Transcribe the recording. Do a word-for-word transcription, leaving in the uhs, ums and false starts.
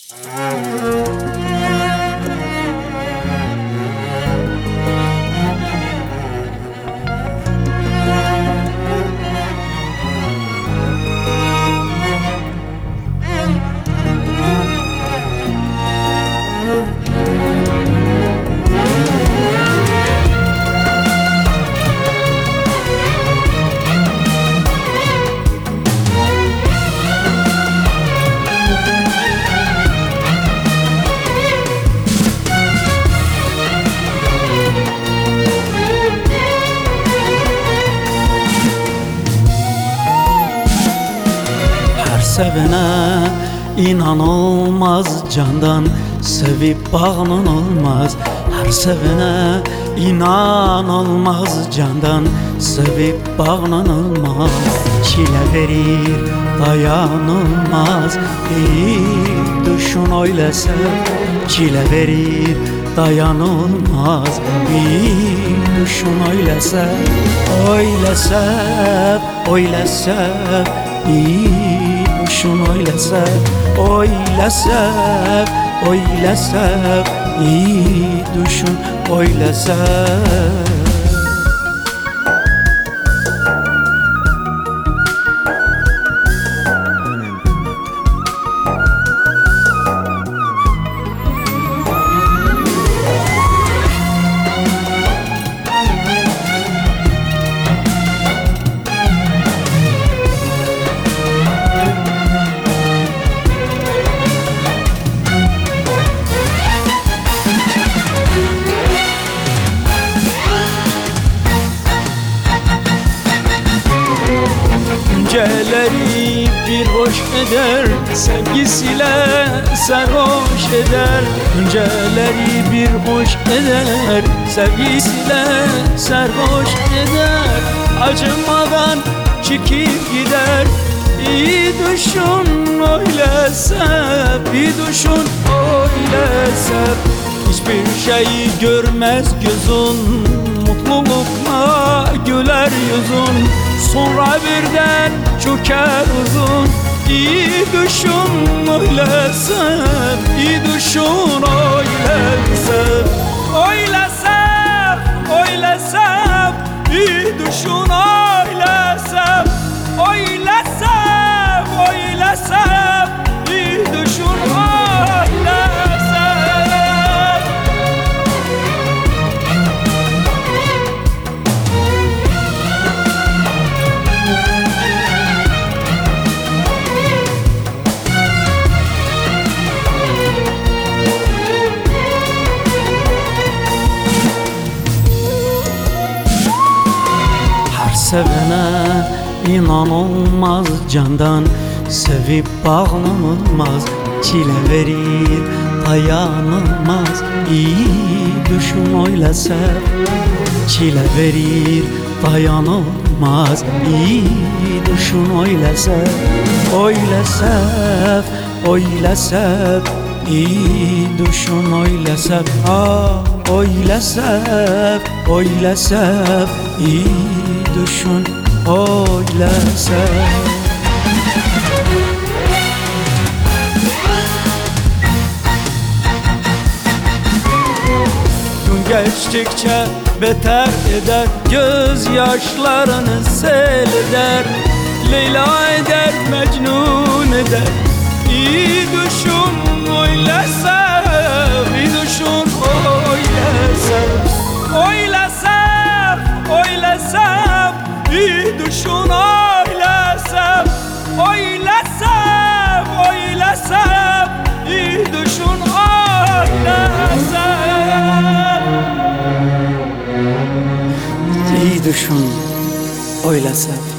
Sevene inanılmaz, candan sevip bağlanılmaz. Her sevene inanılmaz, candan sevip bağlanılmaz. Çile verir dayanılmaz, bir düşün öyle sev. Çile verir dayanılmaz, bir düşün öyle sev. Öyle sev, öyle sev, bir düşün öyle sev, öyle sev, öyle sev, iyi düşün öyle sev. Geceleri bir hoş eder, sevgisiyle sarhoş eder. Geceleri bir hoş eder, sevgisiyle sarhoş eder. Acımadan çekip gider, iyi düşün öyle sev, iyi düşün öyle sev. Hiçbir şeyi görmez gözün, mutlulukla güler yüzün. Sonra birden çöker uzun, iyi düşün öyle sev, iyi düşün öyle sev. Öyle sev, öyle sev, iyi düşün öyle sev. Öyle sev, öyle sev, iyi düşün öyle sev. Sevene inanılmaz, candan sevip bağlanılmaz. Çile verir dayanılmaz, iyi düşün öyle sev. Çile verir dayanılmaz, iyi düşün öyle sev. Öyle sev, öyle sev, iyi düşün öyle sev. Ah, öyle sev, öyle sev, iyi düşün öyle sev. Gün geçtikçe beter eder, gözyaşlarını sel eder. Leyla eder, Mecnun eder, iyi düşün öyle sev, iyi düşün öyle sev. Öyle sev, öyle sev, iyi düşün öyle sev. Öyle sev, öyle sev, iyi düşün öyle sev. İyi düşün öyle sev.